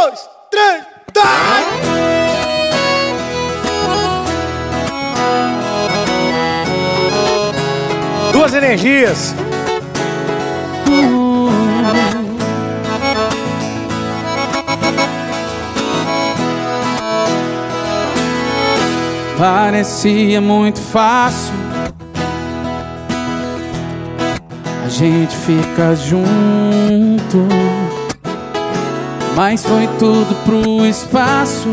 2, 3, tá! Duas energias. Parecia muito fácil a gente fica junto, mas foi tudo pro espaço.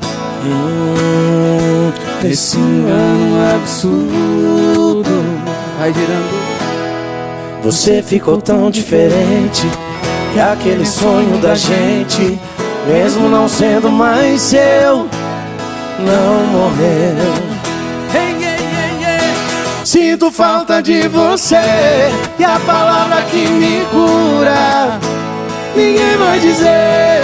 Esse ano absurdo vai girando. Você ficou tão diferente, e aquele sonho da gente, mesmo não sendo mais seu, não morreu. Sinto falta de você, e a palavra que me cura ninguém vai dizer.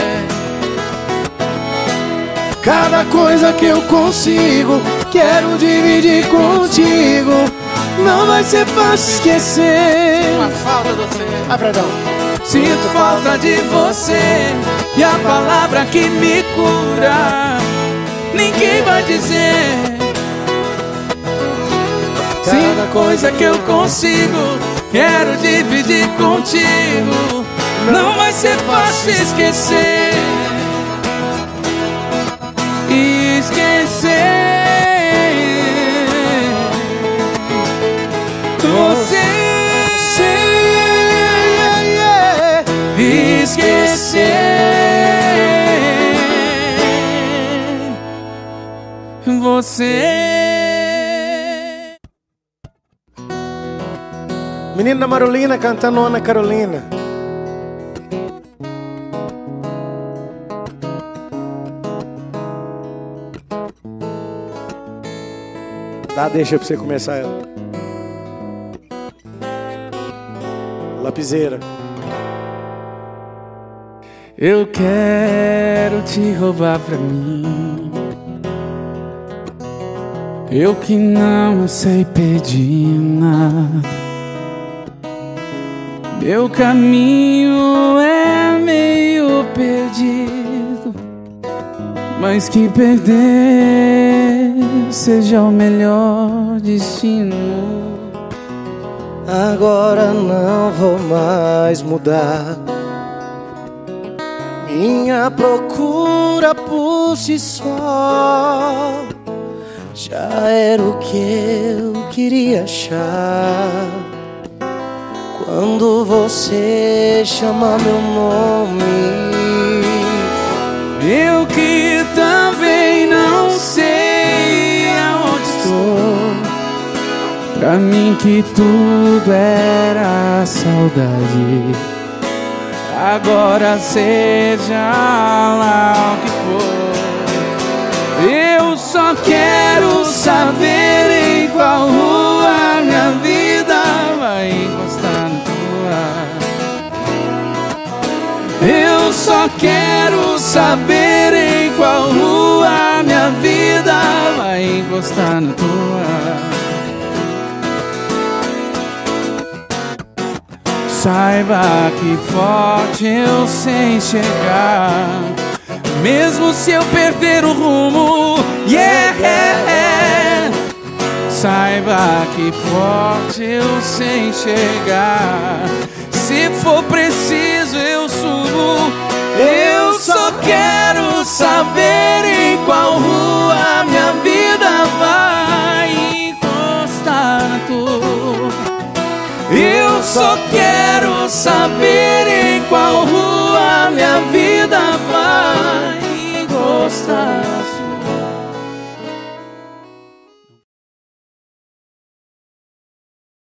Cada coisa que eu consigo, quero dividir contigo. Não vai ser fácil esquecer. Uma falta de você. Perdão. Sinto falta de você, e a palavra que me cura ninguém vai dizer. Cada coisa que eu consigo, quero dividir contigo. Não vai ser fácil esquecer. Esquecer você. Esquecer você. Menina Marolina cantando Ana Carolina. Dá, deixa pra você começar ela. Lapiseira. Eu quero te roubar pra mim, eu que não sei pedir nada. Meu caminho é meio perdido, mas que perder seja o melhor destino. Agora não vou mais mudar. Minha procura por si só já era o que eu queria achar. Quando você chama meu nome, eu que também não sei aonde estou. Pra mim que tudo era saudade, agora seja lá o que for. Eu só quero saber em qual rua minha vida vai encostar na tua. Eu só quero saber em qual rua minha vida vai encostar na tua. Saiba que forte eu sei chegar, mesmo se eu perder o rumo, yeah. Saiba que forte eu sei chegar, se for preciso eu subo. Eu só quero saber em qual rua minha vida vai encostar na tua. Eu só quero saber em qual rua minha vida vai encostar.